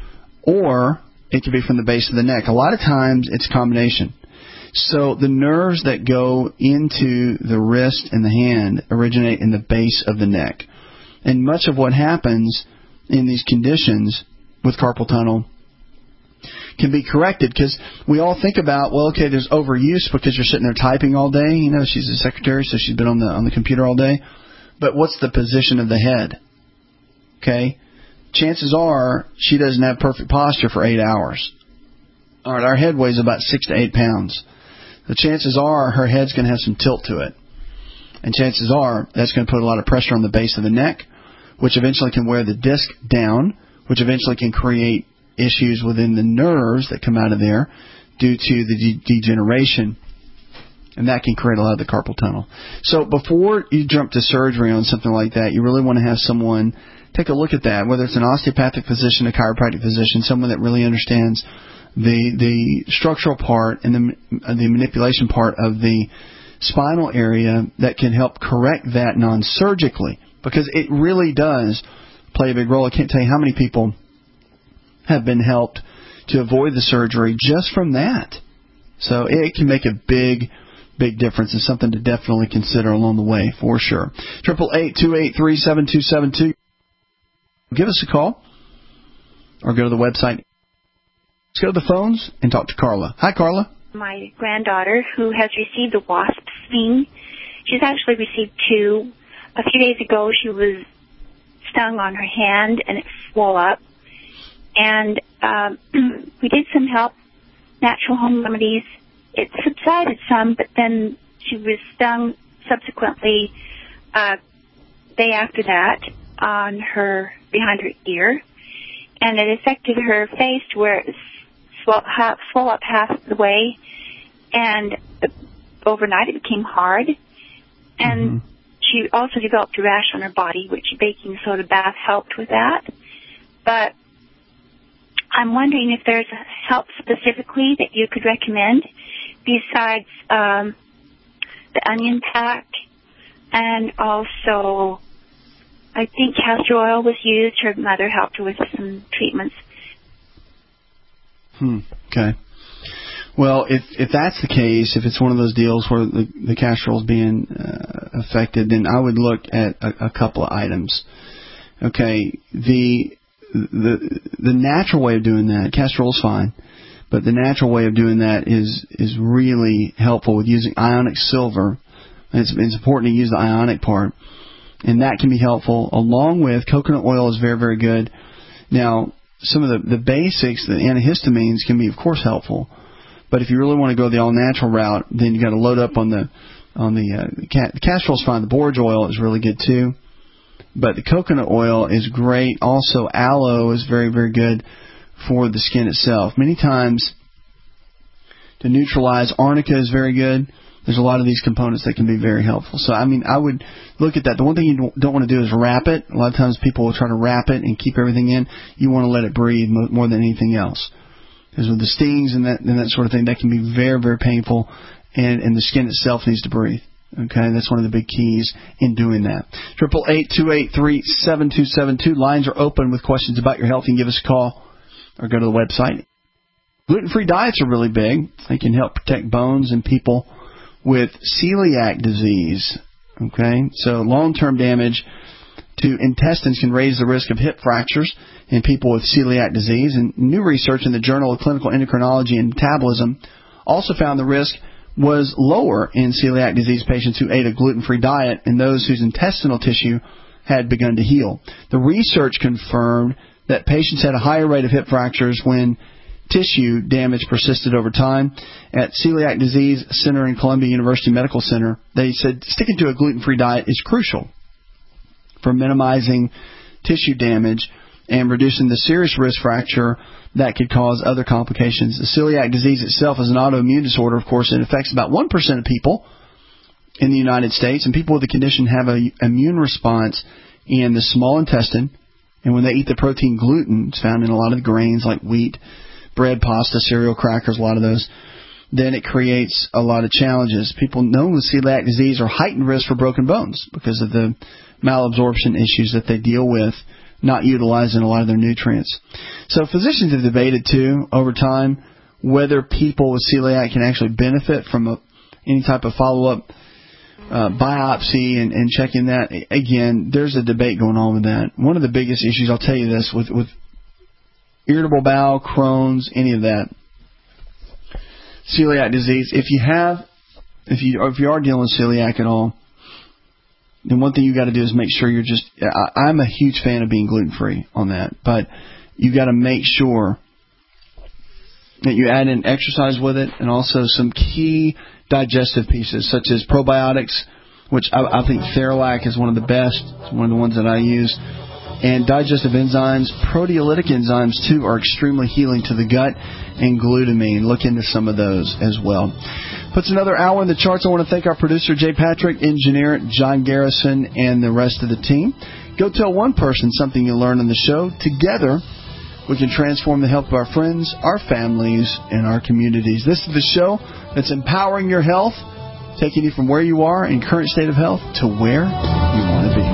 Speaker 2: or it can be from the base of the neck. A lot of times it's a combination. So the nerves that go into the wrist and the hand originate in the base of the neck. And much of what happens in these conditions with carpal tunnel can be corrected, because we all think about, well, okay, there's overuse because you're sitting there typing all day. You know, she's a secretary, so she's been on the on the computer all day. But what's the position of the head? Okay, chances are she doesn't have perfect posture for eight hours. All right, our head weighs about six to eight pounds. The chances are her head's going to have some tilt to it, and chances are that's going to put a lot of pressure on the base of the neck, which eventually can wear the disc down, which eventually can create issues within the nerves that come out of there due to the de- degeneration, and that can create a lot of the carpal tunnel. So before you jump to surgery on something like that, you really want to have someone take a look at that, whether it's an osteopathic physician, a chiropractic physician, someone that really understands the the structural part and the the manipulation part of the spinal area that can help correct that non-surgically, because it really does play a big role. I can't tell you how many people have been helped to avoid the surgery just from that. So it can make a big, big difference, and something to definitely consider along the way, for sure. eight eight eight, two eight three, seven two seven two. Give us a call or go to the website. Let's go to the phones and talk to Carla. Hi, Carla.
Speaker 22: My granddaughter, who has received a wasp sting, she's actually received two. A few days ago, she was stung on her hand, and it swelled up. And um, we did some help, natural home remedies. It subsided some, but then she was stung subsequently uh, day after that on her, behind her ear. And it affected her face to where it swelled, half, swelled up half the way. And overnight it became hard. And mm-hmm. she also developed a rash on her body, which a baking soda bath helped with that. But I'm wondering if there's help specifically that you could recommend besides um, the onion pack, and also I think castor oil was used. Her mother helped her with some treatments.
Speaker 2: Hmm. Okay. Well, if if that's the case, if it's one of those deals where the, the castor oil is being uh, affected, then I would look at a, a couple of items. Okay. The The the natural way of doing that, castor oil is fine, But the natural way of doing that is is really helpful with using ionic silver. It's, it's important to use the ionic part, and that can be helpful, along with coconut oil is very, very good. Now, some of the, the basics, the antihistamines, can be, of course, helpful. But if you really want to go the all-natural route, then you got to load up on the on the, uh, the, ca- the castor oil is fine. The borage oil is really good, too. But the coconut oil is great. Also, aloe is very, very good for the skin itself. Many times, to neutralize, arnica is very good. There's a lot of these components that can be very helpful. So, I mean, I would look at that. The one thing you don't want to do is wrap it. A lot of times people will try to wrap it and keep everything in. You want to let it breathe more than anything else. Because with the stings and that and that sort of thing, that can be very, very painful, and, and the skin itself needs to breathe. Okay, that's one of the big keys in doing that. Triple eight two eight three seven two seven two. Lines are open with questions about your health. You can give us a call or go to the website. Gluten-free diets are really big. They can help protect bones in people with celiac disease. Okay, so long-term damage to intestines can raise the risk of hip fractures in people with celiac disease. And new research in the Journal of Clinical Endocrinology and Metabolism also found the risk was lower in celiac disease patients who ate a gluten-free diet and those whose intestinal tissue had begun to heal. The research confirmed that patients had a higher rate of hip fractures when tissue damage persisted over time. At Celiac Disease Center in Columbia University Medical Center, they said sticking to a gluten-free diet is crucial for minimizing tissue damage and reducing the serious risk fracture that could cause other complications. The celiac disease itself is an autoimmune disorder, of course. It affects about one percent of people in the United States, and people with the condition have an immune response in the small intestine, and when they eat the protein gluten, it's found in a lot of the grains like wheat, bread, pasta, cereal, crackers, a lot of those, then it creates a lot of challenges. People known with celiac disease are heightened risk for broken bones because of the malabsorption issues that they deal with, not utilizing a lot of their nutrients. So physicians have debated, too, over time, whether people with celiac can actually benefit from a, any type of follow-up uh, biopsy and, and checking that. Again, there's a debate going on with that. One of the biggest issues, I'll tell you this, with, with irritable bowel, Crohn's, any of that, celiac disease, if you have, if you, or if you are dealing with celiac at all, then one thing you got to do is make sure you're just, I, I'm a huge fan of being gluten-free on that, but you got to make sure that you add in exercise with it and also some key digestive pieces such as probiotics, which I, I think Theralac is one of the best. It's one of the ones that I use. And digestive enzymes, proteolytic enzymes, too, are extremely healing to the gut, and glutamine. Look into some of those as well. Puts another hour in the charts. I want to thank our producer, Jay Patrick, engineer John Garrison, and the rest of the team. Go tell one person something you learned on the show. Together, we can transform the health of our friends, our families, and our communities. This is the show that's empowering your health, taking you from where you are in current state of health to where you want to be.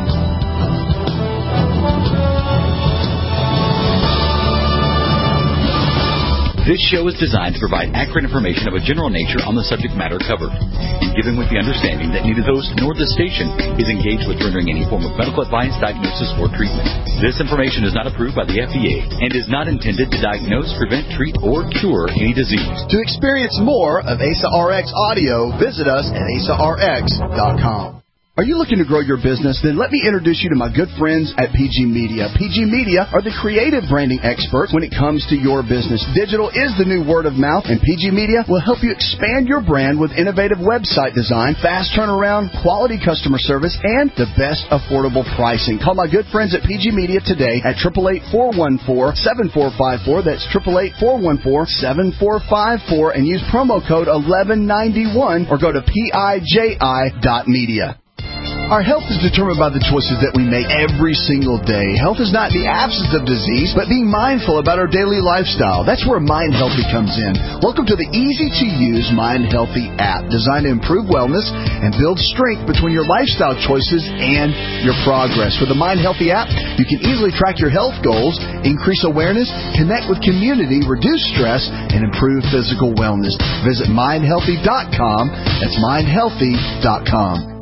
Speaker 21: This show is designed to provide accurate information of a general nature on the subject matter covered, and given with the understanding that neither host nor the station is engaged with rendering any form of medical advice, diagnosis, or treatment. This information is not approved by the F D A and is not intended to diagnose, prevent, treat, or cure any disease.
Speaker 2: To experience more of A S A R X audio, visit us at A S A R X dot com. Are you looking to grow your business? Then let me introduce you to my good friends at P G Media. P G Media are the creative branding experts when it comes to your business. Digital is the new word of mouth, and P G Media will help you expand your brand with innovative website design, fast turnaround, quality customer service, and the best affordable pricing. Call my good friends at P G Media today at eight eight eight, four one four, seven four five four. That's eight eight eight, four one four, seven four five four, and use promo code eleven ninety-one or go to P I J I dot media. Our health is determined by the choices that we make every single day. Health is not the absence of disease, but being mindful about our daily lifestyle. That's where Mind Healthy comes in. Welcome to the easy-to-use Mind Healthy app, designed to improve wellness and build strength between your lifestyle choices and your progress. With the Mind Healthy app, you can easily track your health goals, increase awareness, connect with community, reduce stress, and improve physical wellness. Visit mind healthy dot com. That's mind healthy dot com.